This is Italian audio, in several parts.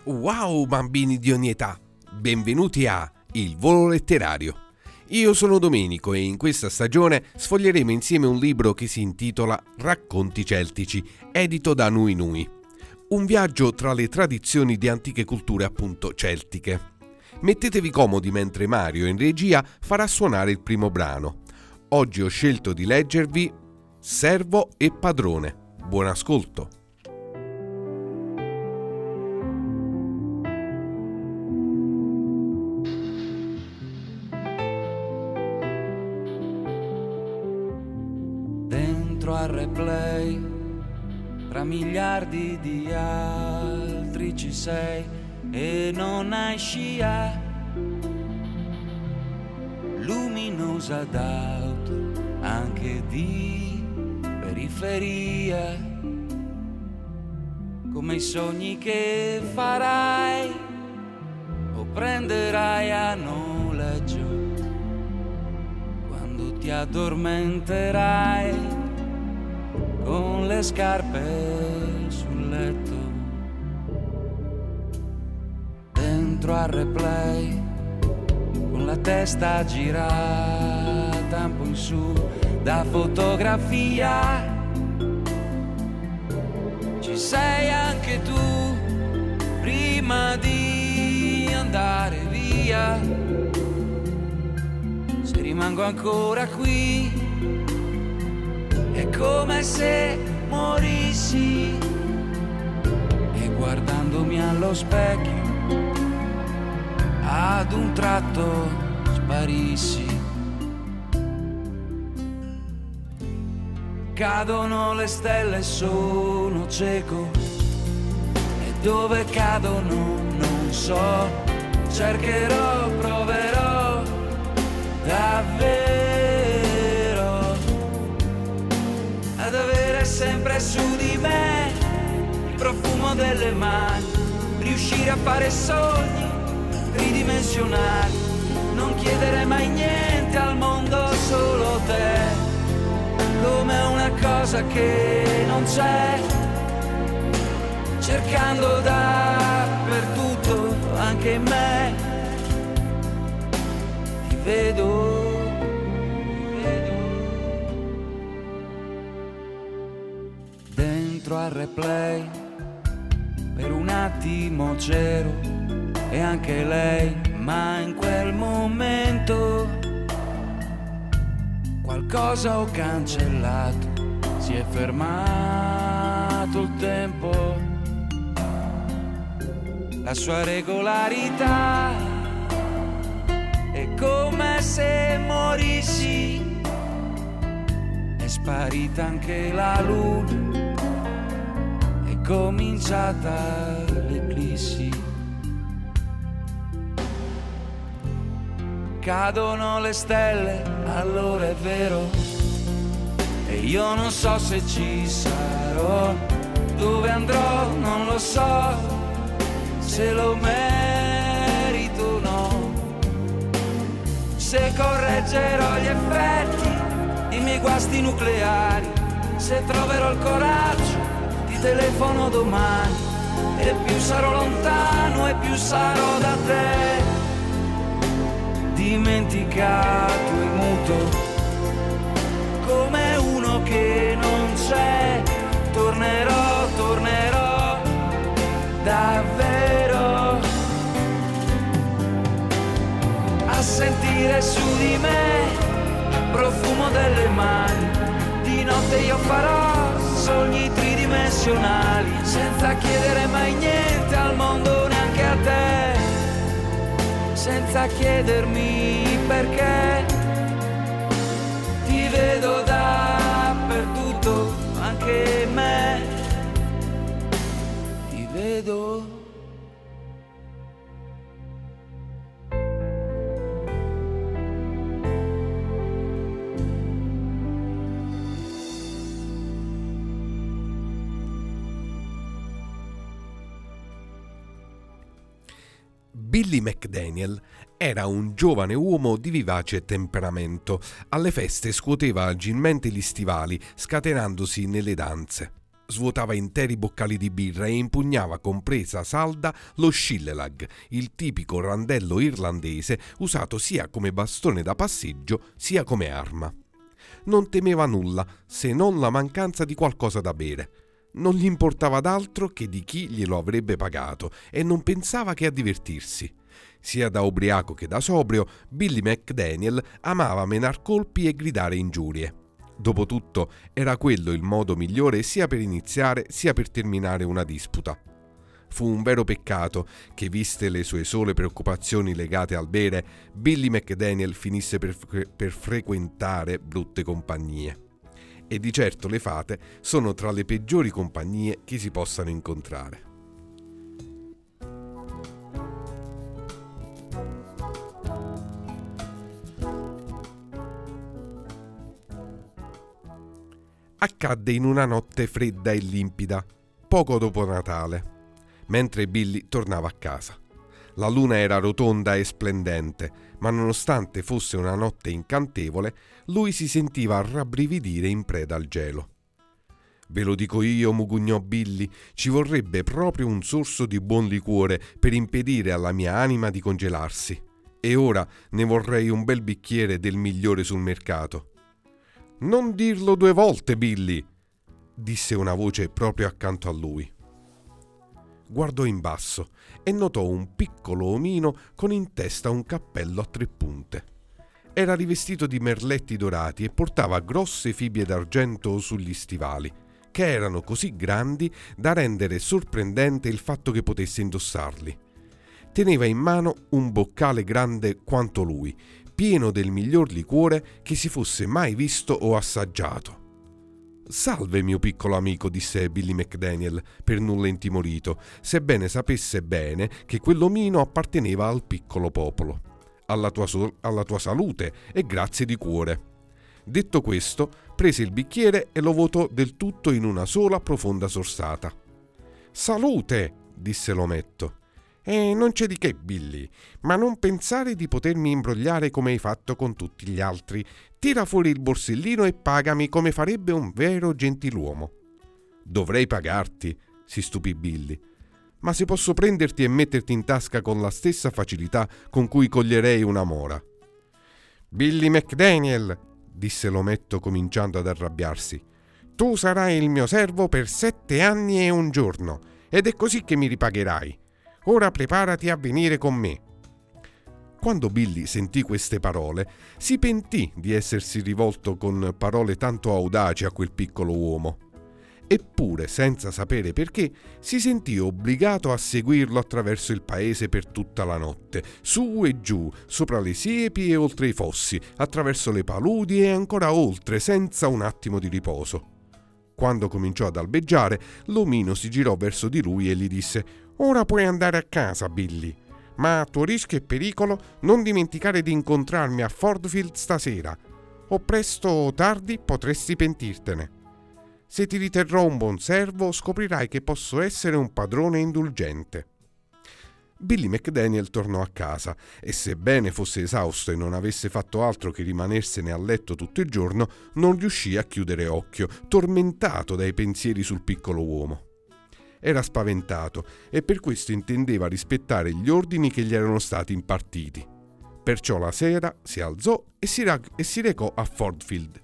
Wow bambini di ogni età, benvenuti a Il Volo Letterario. Io sono Domenico e in questa stagione sfoglieremo insieme un libro che si intitola Racconti Celtici, edito da Nui Nui. Un viaggio tra le tradizioni di antiche culture appunto celtiche. Mettetevi comodi mentre Mario in regia farà suonare il primo brano. Oggi ho scelto di leggervi Servo e Padrone. Buon ascolto! Al replay, tra miliardi di altri ci sei e non hai scia, luminosa d'auto, anche di periferia, come i sogni che farai o prenderai a noleggio quando ti addormenterai con le scarpe sul letto, dentro al replay, con la testa girata un po' in su da fotografia. Ci sei anche tu prima di andare via. Se rimango ancora qui è come se morissi e guardandomi allo specchio ad un tratto sparissi. Cadono le stelle, sono cieco e dove cadono non so. Cercherò, proverò davvero ad avere sempre su di me il profumo delle mani, riuscire a fare sogni tridimensionali, non chiedere mai niente al mondo, solo te, come una cosa che non c'è, cercando dappertutto, anche in me, ti vedo. Al replay, per un attimo c'ero e anche lei, ma in quel momento qualcosa ho cancellato, si è fermato il tempo, la sua regolarità è come se morissi, è sparita anche la luna, cominciata l'eclissi. Cadono le stelle, allora è vero, e io non so se ci sarò, dove andrò non lo so, se lo merito o no, se correggerò gli effetti dei miei guasti nucleari, se troverò il coraggio telefono domani, e più sarò lontano e più sarò da te, dimenticato e muto, come uno che non c'è, tornerò davvero a sentire su di me profumo delle mani, di notte io farò sogni tridimensionali, senza chiedere mai niente al mondo, neanche a te, senza chiedermi perché, ti vedo dappertutto, anche me, ti vedo. Billy McDaniel era un giovane uomo di vivace temperamento. Alle feste scuoteva agilmente gli stivali, scatenandosi nelle danze. Svuotava interi boccali di birra e impugnava con presa salda lo Schillelag, il tipico randello irlandese usato sia come bastone da passeggio sia come arma. Non temeva nulla se non la mancanza di qualcosa da bere. Non gli importava d'altro che di chi glielo avrebbe pagato e non pensava che a divertirsi. Sia da ubriaco che da sobrio, Billy McDaniel amava menar colpi e gridare ingiurie. Dopotutto era quello il modo migliore sia per iniziare sia per terminare una disputa. Fu un vero peccato che, viste le sue sole preoccupazioni legate al bere, Billy McDaniel finisse per frequentare brutte compagnie. E di certo le fate sono tra le peggiori compagnie che si possano incontrare. Accadde in una notte fredda e limpida, poco dopo Natale, mentre Billy tornava a casa. La luna era rotonda e splendente, ma nonostante fosse una notte incantevole, lui si sentiva rabbrividire in preda al gelo. «Ve lo dico io», mugugnò Billy, «ci vorrebbe proprio un sorso di buon liquore per impedire alla mia anima di congelarsi. E ora ne vorrei un bel bicchiere del migliore sul mercato». «Non dirlo 2 volte, Billy», disse una voce proprio accanto a lui. Guardò in basso e notò un piccolo omino con in testa un cappello a 3 punte. Era rivestito di merletti dorati e portava grosse fibbie d'argento sugli stivali, che erano così grandi da rendere sorprendente il fatto che potesse indossarli. Teneva in mano un boccale grande quanto lui, pieno del miglior liquore che si fosse mai visto o assaggiato. «Salve, mio piccolo amico», disse Billy McDaniel, per nulla intimorito, sebbene sapesse bene che quell'omino apparteneva al piccolo popolo. Alla tua salute e grazie di cuore». Detto questo, prese il bicchiere e lo vuotò del tutto in una sola profonda sorsata. «Salute», disse l'ometto. Non c'è di che, Billy, ma non pensare di potermi imbrogliare come hai fatto con tutti gli altri. Tira fuori il borsellino e pagami come farebbe un vero gentiluomo». «Dovrei pagarti», si stupì Billy. «Ma se posso prenderti e metterti in tasca con la stessa facilità con cui coglierei una mora». «Billy McDaniel», disse l'ometto cominciando ad arrabbiarsi, «tu sarai il mio servo per 7 anni e 1 giorno, ed è così che mi ripagherai. Ora preparati a venire con me». Quando Billy sentì queste parole, si pentì di essersi rivolto con parole tanto audaci a quel piccolo uomo. Eppure, senza sapere perché, si sentì obbligato a seguirlo attraverso il paese per tutta la notte, su e giù, sopra le siepi e oltre i fossi, attraverso le paludi e ancora oltre, senza un attimo di riposo. Quando cominciò ad albeggiare, l'omino si girò verso di lui e gli disse: «Ora puoi andare a casa, Billy, ma a tuo rischio e pericolo non dimenticare di incontrarmi a Fordfield stasera. O presto o tardi potresti pentirtene. Se ti riterrò un buon servo, scoprirai che posso essere un padrone indulgente». Billy McDaniel tornò a casa e, sebbene fosse esausto e non avesse fatto altro che rimanersene a letto tutto il giorno, non riuscì a chiudere occhio, tormentato dai pensieri sul piccolo uomo. Era spaventato e per questo intendeva rispettare gli ordini che gli erano stati impartiti. Perciò la sera si alzò e si recò a Fordfield.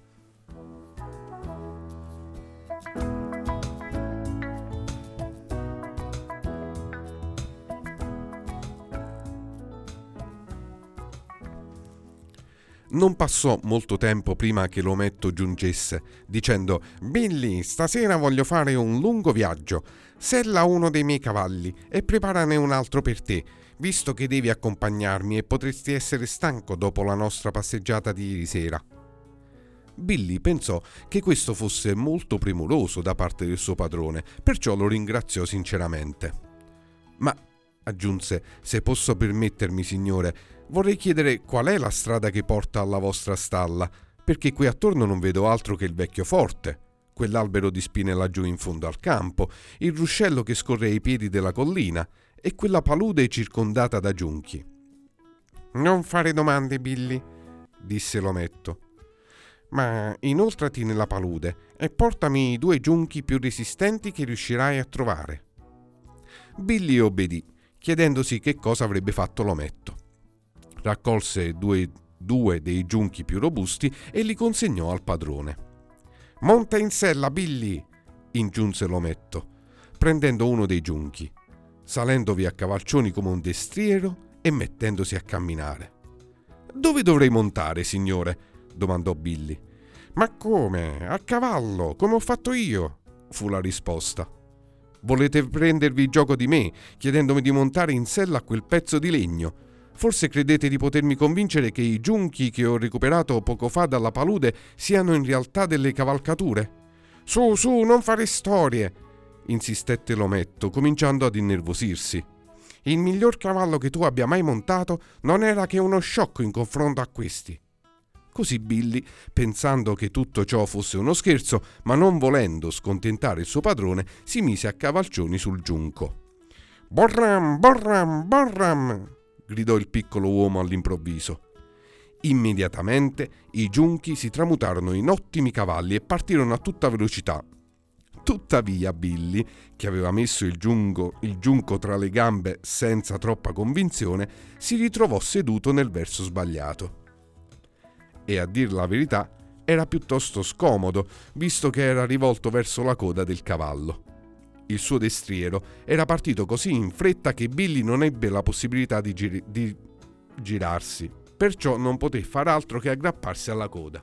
Non passò molto tempo prima che l'ometto giungesse, dicendo: «Billy, stasera voglio fare un lungo viaggio. Sella uno dei miei cavalli e preparane un altro per te, visto che devi accompagnarmi e potresti essere stanco dopo la nostra passeggiata di ieri sera». Billy pensò che questo fosse molto premuroso da parte del suo padrone, perciò lo ringraziò sinceramente. «Ma», aggiunse, «se posso permettermi, signore, vorrei chiedere qual è la strada che porta alla vostra stalla, perché qui attorno non vedo altro che il vecchio forte, quell'albero di spine laggiù in fondo al campo, il ruscello che scorre ai piedi della collina e quella palude circondata da giunchi». «Non fare domande, Billy», disse l'ometto. Ma inoltrati nella palude e portami i 2 giunchi più resistenti che riuscirai a trovare. Billy obbedì, chiedendosi che cosa avrebbe fatto l'ometto. Raccolse due dei giunchi più robusti e li consegnò al padrone. «Monta in sella, Billy!» ingiunse l'ometto, prendendo uno dei giunchi, salendovi a cavalcioni come un destriero e mettendosi a camminare. «Dove dovrei montare, signore?» domandò Billy. «Ma come? A cavallo, come ho fatto io!» fu la risposta. «Volete prendervi gioco di me, chiedendomi di montare in sella a quel pezzo di legno? Forse credete di potermi convincere che i giunchi che ho recuperato poco fa dalla palude siano in realtà delle cavalcature? Su, su, non fare storie!» insistette l'ometto, cominciando ad innervosirsi. «Il miglior cavallo che tu abbia mai montato non era che uno sciocco in confronto a questi». Così Billy, pensando che tutto ciò fosse uno scherzo, ma non volendo scontentare il suo padrone, si mise a cavalcioni sul giunco. «Borram, borram, borram!» gridò il piccolo uomo all'improvviso. Immediatamente i giunchi si tramutarono in ottimi cavalli e partirono a tutta velocità. Tuttavia Billy, che aveva messo il giunco tra le gambe senza troppa convinzione, si ritrovò seduto nel verso sbagliato. E a dir la verità era piuttosto scomodo, visto che era rivolto verso la coda del cavallo. Il suo destriero era partito così in fretta che Billy non ebbe la possibilità di girarsi, perciò non poté far altro che aggrapparsi alla coda.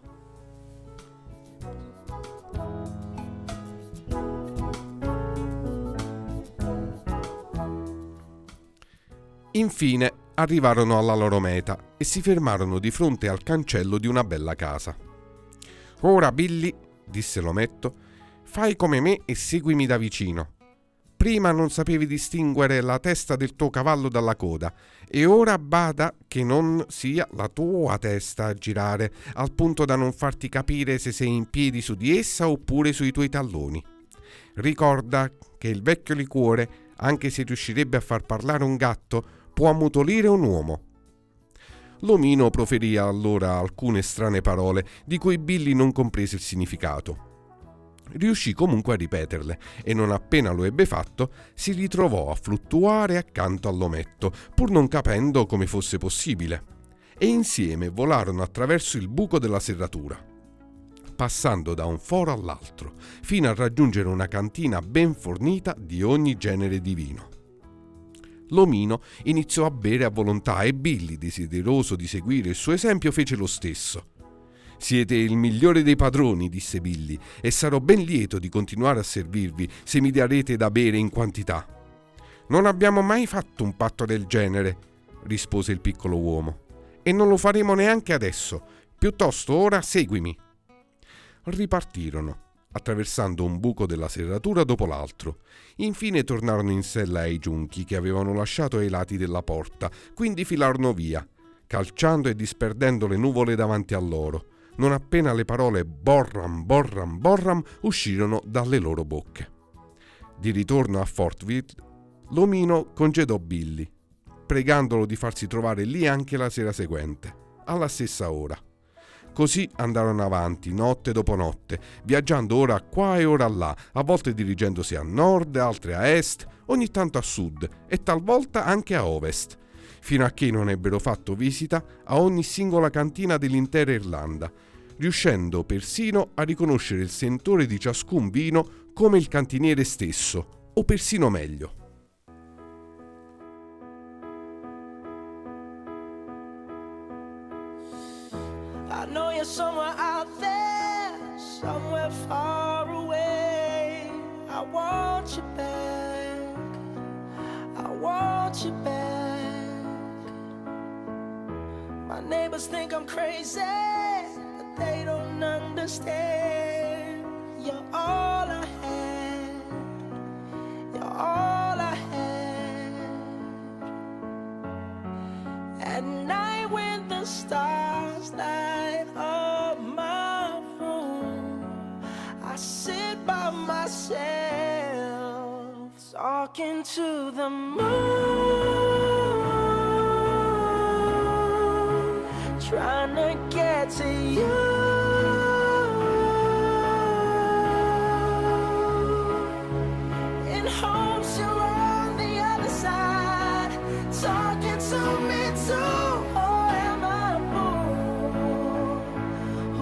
Infine arrivarono alla loro meta e si fermarono di fronte al cancello di una bella casa. «Ora, Billy», disse l'ometto, «fai come me e seguimi da vicino. Prima non sapevi distinguere la testa del tuo cavallo dalla coda, e ora bada che non sia la tua testa a girare, al punto da non farti capire se sei in piedi su di essa oppure sui tuoi talloni. Ricorda che il vecchio liquore, anche se riuscirebbe a far parlare un gatto, può ammutolire un uomo». L'omino proferì allora alcune strane parole di cui Billy non comprese il significato. Riuscì comunque a ripeterle e non appena lo ebbe fatto si ritrovò a fluttuare accanto all'ometto, pur non capendo come fosse possibile, e insieme volarono attraverso il buco della serratura, passando da un foro all'altro, fino a raggiungere una cantina ben fornita di ogni genere di vino. L'omino iniziò a bere a volontà e Billy, desideroso di seguire il suo esempio, fece lo stesso. «Siete il migliore dei padroni», disse Billy, «e sarò ben lieto di continuare a servirvi se mi darete da bere in quantità». «Non abbiamo mai fatto un patto del genere», rispose il piccolo uomo, «e non lo faremo neanche adesso. Piuttosto ora seguimi». Ripartirono, attraversando un buco della serratura dopo l'altro. Infine tornarono in sella ai giunchi che avevano lasciato ai lati della porta, quindi filarono via, calciando e disperdendo le nuvole davanti a loro, non appena le parole «borram, borram, borram» uscirono dalle loro bocche. Di ritorno a Fortville, l'omino congedò Billy, pregandolo di farsi trovare lì anche la sera seguente, alla stessa ora. Così andarono avanti, notte dopo notte, viaggiando ora qua e ora là, a volte dirigendosi a nord, altre a est, ogni tanto a sud e talvolta anche a ovest, fino a che non ebbero fatto visita a ogni singola cantina dell'intera Irlanda, riuscendo persino a riconoscere il sentore di ciascun vino come il cantiniere stesso, o persino meglio. I know you're somewhere out there, somewhere far away. I want you back, I want you back. My neighbors think I'm crazy, but they don't understand. You're all I had, you're all I had. At night when the stars light up my room, I sit by myself talking to the moon, trying to get to you.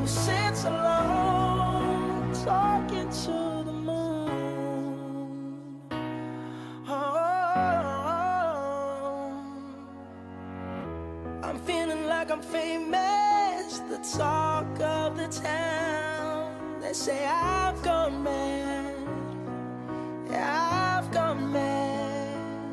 sits alone talking to the moon. Oh, I'm feeling like I'm famous, the talk of the town. They say I've gone mad, yeah, I've gone mad,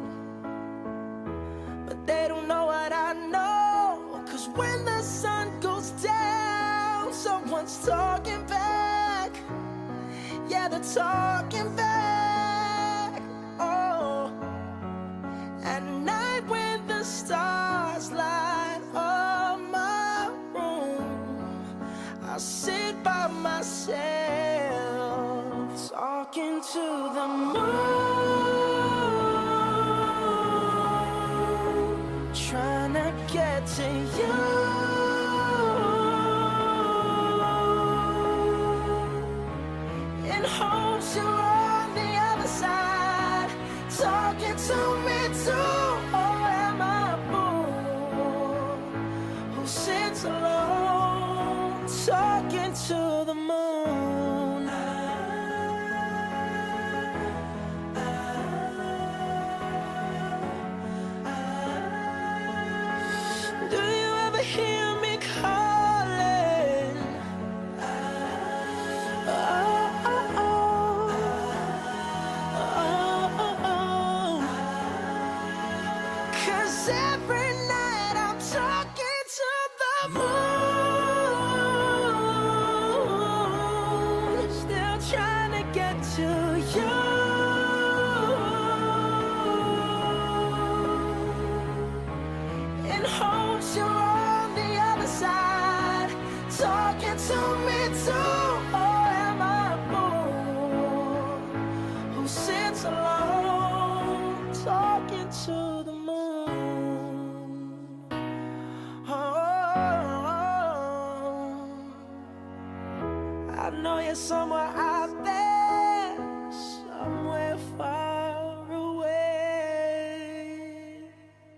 but they don't know what I know, 'cause when the sun goes down, someone's talking back, yeah, they're talking back. Oh, at night when the stars light up my room, I sit by myself talking to the moon, trying to get to you. In hopes you're on the other side, talking to me too. Or am I a fool who sits alone talking to the moon? Do you ever hear me calling? Cause every night I'm talking to the moon, still trying to get to you. In hopes you're on the other side, talking to me too. Or am I a fool who sits alone talking to the moon? Oh, I know you're somewhere out there, somewhere far away.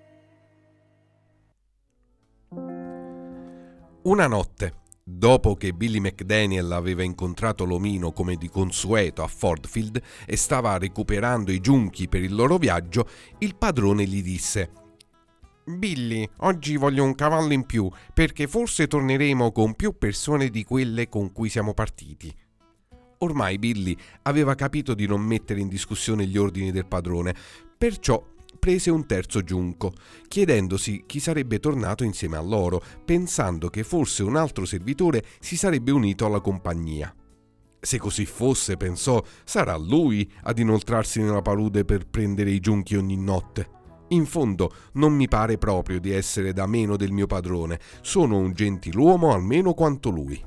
Una notte, dopo che Billy McDaniel aveva incontrato l'omino come di consueto a Fordfield e stava recuperando i giunchi per il loro viaggio, il padrone gli disse: «Billy, oggi voglio un cavallo in più, perché forse torneremo con più persone di quelle con cui siamo partiti». Ormai Billy aveva capito di non mettere in discussione gli ordini del padrone, perciò prese un terzo giunco, chiedendosi chi sarebbe tornato insieme a loro, pensando che forse un altro servitore si sarebbe unito alla compagnia. Se così fosse, pensò, sarà lui ad inoltrarsi nella palude per prendere i giunchi ogni notte. In fondo non mi pare proprio di essere da meno del mio padrone, sono un gentiluomo almeno quanto lui.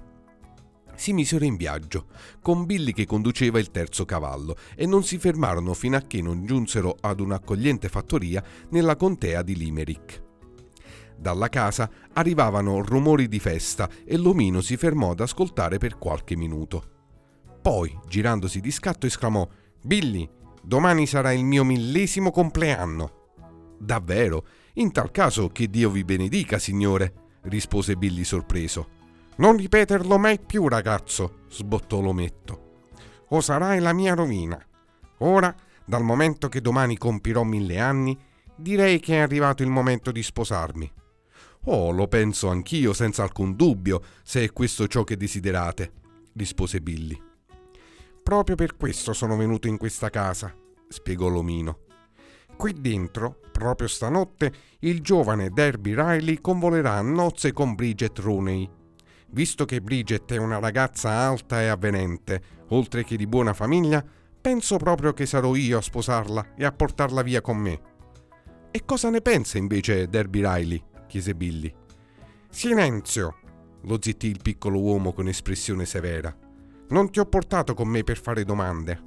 Si misero in viaggio, con Billy che conduceva il terzo cavallo, e non si fermarono fino a che non giunsero ad un'accogliente fattoria nella contea di Limerick. Dalla casa arrivavano rumori di festa e l'omino si fermò ad ascoltare per qualche minuto. Poi, girandosi di scatto, esclamò: «Billy, domani sarà il mio 1000° compleanno». «Davvero? In tal caso che Dio vi benedica, signore», rispose Billy sorpreso. «Non ripeterlo mai più, ragazzo», sbottò l'ometto, «o sarai la mia rovina. Ora, dal momento che domani compirò 1000 anni, direi che è arrivato il momento di sposarmi». «Oh, lo penso anch'io, senza alcun dubbio, se è questo ciò che desiderate», rispose Billy. «Proprio per questo sono venuto in questa casa», spiegò l'omino. «Qui dentro, proprio stanotte, il giovane Derby Riley convolerà a nozze con Bridget Rooney. Visto che Bridget è una ragazza alta e avvenente, oltre che di buona famiglia, penso proprio che sarò io a sposarla e a portarla via con me». «E cosa ne pensa invece Derby Riley?» chiese Billy. «Silenzio!» lo zittì il piccolo uomo con espressione severa. «Non ti ho portato con me per fare domande».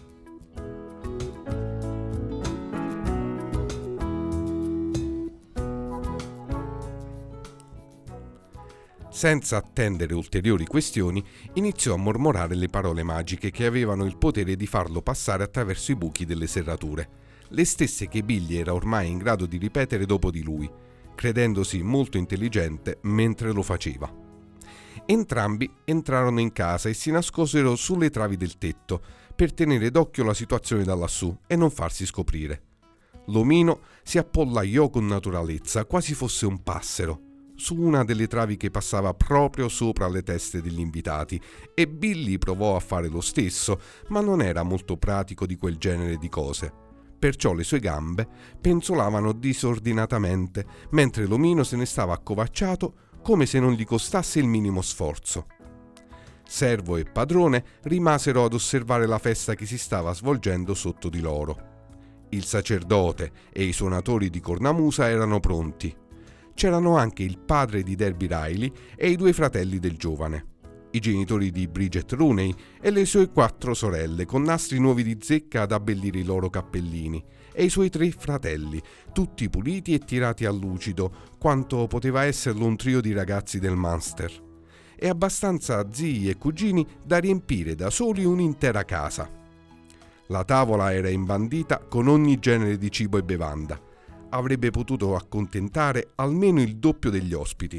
Senza attendere ulteriori questioni, iniziò a mormorare le parole magiche che avevano il potere di farlo passare attraverso i buchi delle serrature, le stesse che Billy era ormai in grado di ripetere dopo di lui, credendosi molto intelligente mentre lo faceva. Entrambi entrarono in casa e si nascosero sulle travi del tetto per tenere d'occhio la situazione da lassù e non farsi scoprire. L'omino si appollaiò con naturalezza, quasi fosse un passero, su una delle travi che passava proprio sopra le teste degli invitati, e Billy provò a fare lo stesso, ma non era molto pratico di quel genere di cose. Perciò le sue gambe penzolavano disordinatamente, mentre l'omino se ne stava accovacciato come se non gli costasse il minimo sforzo. Servo e padrone rimasero ad osservare la festa che si stava svolgendo sotto di loro. Il sacerdote e i suonatori di cornamusa erano pronti. C'erano anche il padre di Derby Riley e i 2 fratelli del giovane, i genitori di Bridget Rooney e le sue 4 sorelle con nastri nuovi di zecca ad abbellire i loro cappellini, e i suoi 3 fratelli, tutti puliti e tirati a lucido, quanto poteva esserlo un trio di ragazzi del Munster, e abbastanza zii e cugini da riempire da soli un'intera casa. La tavola era imbandita con ogni genere di cibo e bevanda. Avrebbe potuto accontentare almeno il doppio degli ospiti.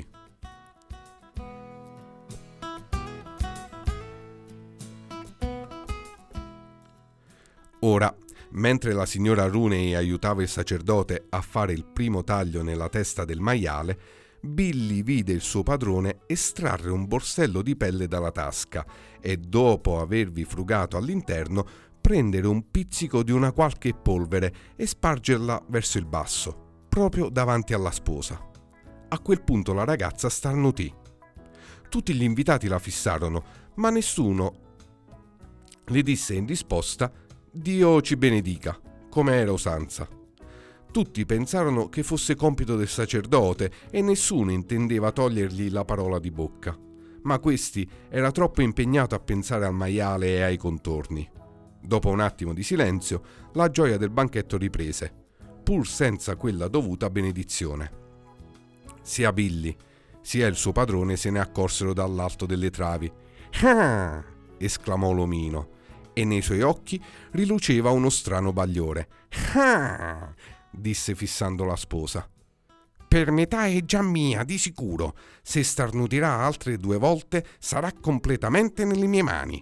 Ora, mentre la signora Rooney aiutava il sacerdote a fare il primo taglio nella testa del maiale, Billy vide il suo padrone estrarre un borsello di pelle dalla tasca e, dopo avervi frugato all'interno, prendere un pizzico di una qualche polvere e spargerla verso il basso, proprio davanti alla sposa. A quel punto la ragazza starnutì. Tutti gli invitati la fissarono, ma nessuno le disse in risposta «Dio ci benedica», come era usanza. Tutti pensarono che fosse compito del sacerdote e nessuno intendeva togliergli la parola di bocca, ma questi era troppo impegnato a pensare al maiale e ai contorni. Dopo un attimo di silenzio, la gioia del banchetto riprese, pur senza quella dovuta benedizione. Sia Billy sia il suo padrone se ne accorsero dall'alto delle travi. «Ah!» esclamò l'omino, e nei suoi occhi riluceva uno strano bagliore. «Ah!» disse fissando la sposa. «Per metà è già mia, di sicuro. Se starnutirà altre 2 volte sarà completamente nelle mie mani».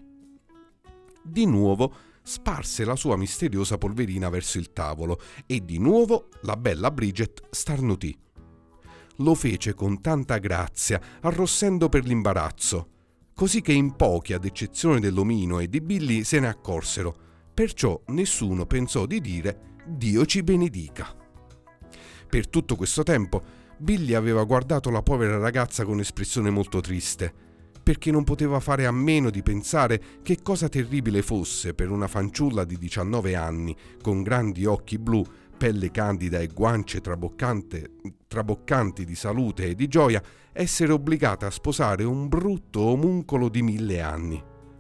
Di nuovo sparse la sua misteriosa polverina verso il tavolo e di nuovo la bella Bridget starnutì. Lo fece con tanta grazia, arrossendo per l'imbarazzo, così che in pochi, ad eccezione dell'omino e di Billy, se ne accorsero, perciò nessuno pensò di dire «Dio ci benedica». Per tutto questo tempo Billy aveva guardato la povera ragazza con espressione molto triste, perché non poteva fare a meno di pensare che cosa terribile fosse per una fanciulla di 19 anni, con grandi occhi blu, pelle candida e guance traboccanti di salute e di gioia, essere obbligata a sposare un brutto omuncolo di 1000 anni.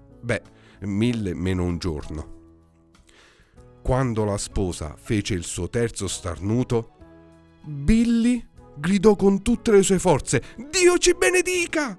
1000 meno un giorno. Quando la sposa fece il suo terzo starnuto, Billy gridò con tutte le sue forze: «Dio ci benedica!»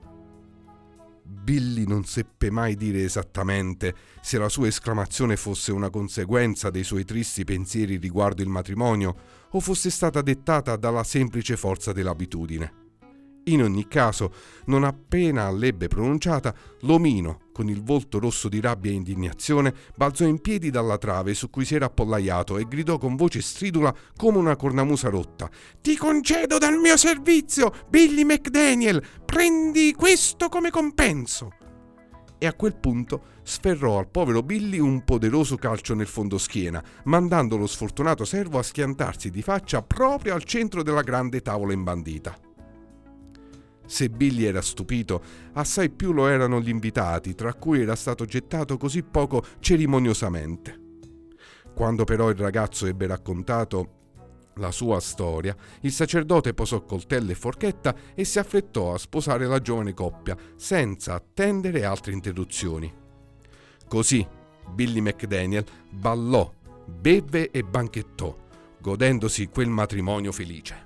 Billy non seppe mai dire esattamente se la sua esclamazione fosse una conseguenza dei suoi tristi pensieri riguardo il matrimonio o fosse stata dettata dalla semplice forza dell'abitudine. In ogni caso, non appena l'ebbe pronunciata, l'omino, con il volto rosso di rabbia e indignazione, balzò in piedi dalla trave su cui si era appollaiato e gridò con voce stridula come una cornamusa rotta: «Ti concedo dal mio servizio, Billy McDaniel! Prendi questo come compenso!» E a quel punto sferrò al povero Billy un poderoso calcio nel fondoschiena, mandando lo sfortunato servo a schiantarsi di faccia proprio al centro della grande tavola imbandita. Se Billy era stupito, assai più lo erano gli invitati, tra cui era stato gettato così poco cerimoniosamente. Quando però il ragazzo ebbe raccontato la sua storia, il sacerdote posò coltello e forchetta e si affrettò a sposare la giovane coppia, senza attendere altre interruzioni. Così Billy McDaniel ballò, bevve e banchettò, godendosi quel matrimonio felice.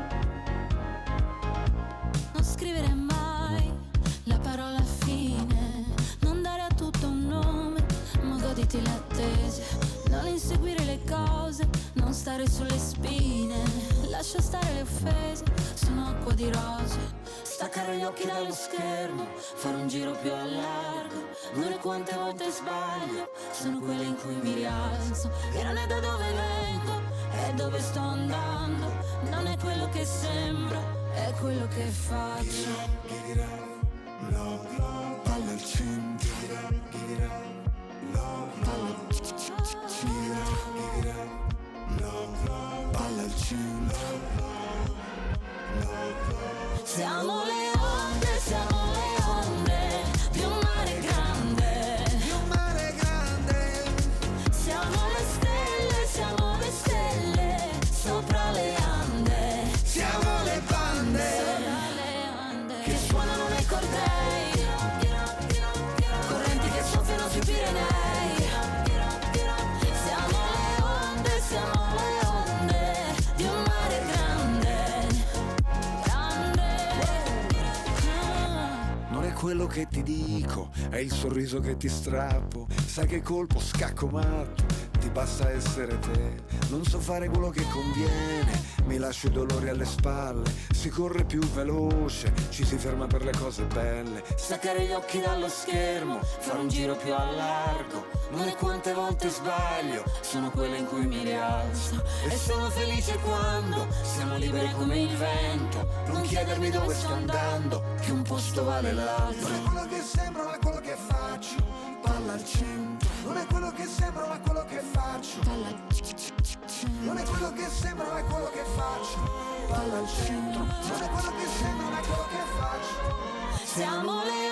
Non scrivere mai la parola fine, le cose, non stare sulle spine, lascia stare le offese, sono acqua di rose. Staccare gli occhi dallo schermo, fare un giro più a largo, non è quante volte sbaglio, sono quelle in cui mi rialzo. E non è da dove vengo, è dove sto andando, non è quello che sembra, è quello che faccio. Palla al centro, palla al centro. Siamo le onde, siamo le onde di un mare grande, Di un mare grande, siamo le stelle sopra le Ande, siamo le bande sopra le Ande che suonano nei cortei, correnti che soffiano sui Pirenei. Siamo le onde di un mare grande, grande. Non è quello che ti dico, è il sorriso che ti strappo. Sai che colpo scacco matto, ti basta essere te. Non so fare quello che conviene, mi lascio i dolori alle spalle. Si corre più veloce, ci si ferma per le cose belle. Staccare gli occhi dallo schermo, fare un giro più a largo, non è quante volte sbaglio, sono quelle in cui mi rialzo. E sono felice quando siamo liberi come il vento, non chiedermi dove sto andando, che un posto vale l'altro. Non è quello che sembra ma quello che faccio, palla al centro. Non è quello che sembra ma quello che faccio, non è quello che sembra ma quello che faccio, palla al centro. Non è quello che sembra ma quello che faccio. Siamo le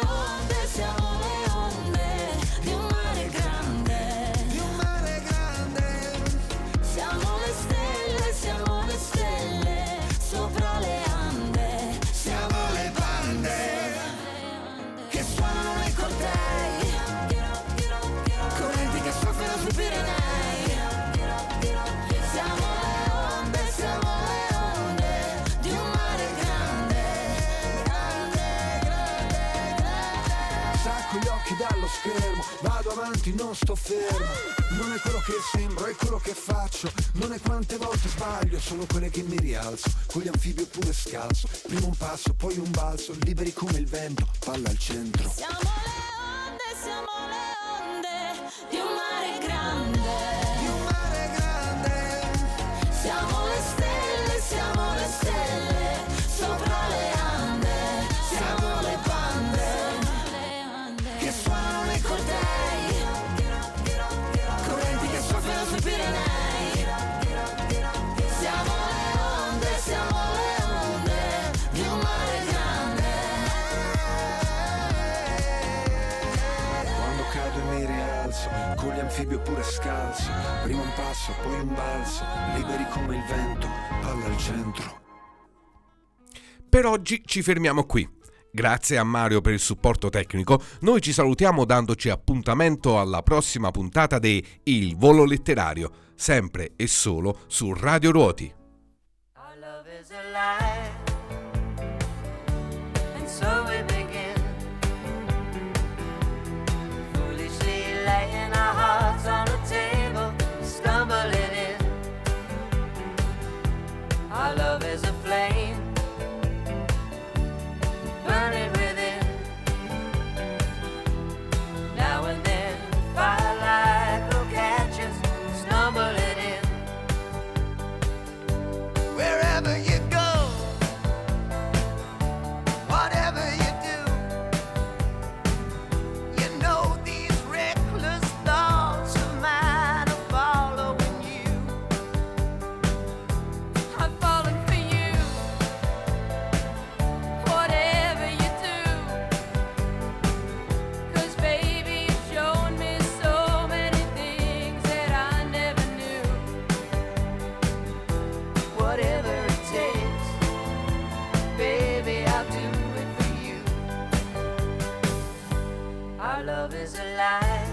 onde di un mare grande, Di un mare grande, siamo le stelle sopra le Ande, siamo le bande che suonano nei cortei, correnti che soffiano sui Pirenei. Siamo le onde di un mare grande, grande, grande. Stacco gli occhi dallo schermo, vado avanti, non sto fermo. Non è quello che sembro, è quello che faccio. Non è quante volte sbaglio, sono quelle che mi rialzo. Con gli anfibi oppure scalzo, prima un passo, poi un balzo. Liberi come il vento, palla al centro. Siamo le onde di un mare grande, Di un mare grande, siamo le stelle sopra le Ande, siamo le bande che suonano nei cortei, correnti che soffiano sui Pirenei. Siamo le onde di un mare grande. quando cado e mi rialzo, con gli anfibi oppure scalzo. Prima un passo, poi un balzo. Liberi come il vento, palla al centro. Per oggi ci fermiamo qui. Grazie a Mario per il supporto tecnico. Noi ci salutiamo dandoci appuntamento alla prossima puntata di Il Volo Letterario, sempre e solo su Radio Ruoti. Our love is alive, and so we begin, foolishly laying our hearts on the table, stumbling in. Our love is a flame, burning within. Now and then, firelight will catch us, stumbling in. Wherever you go, whatever you do, you know these reckless thoughts of mine are following you. I'm falling for you, whatever you do, 'cause baby you've shown me so many things that I never knew. Whatever it takes, baby I'll do it for you. Our love is alive,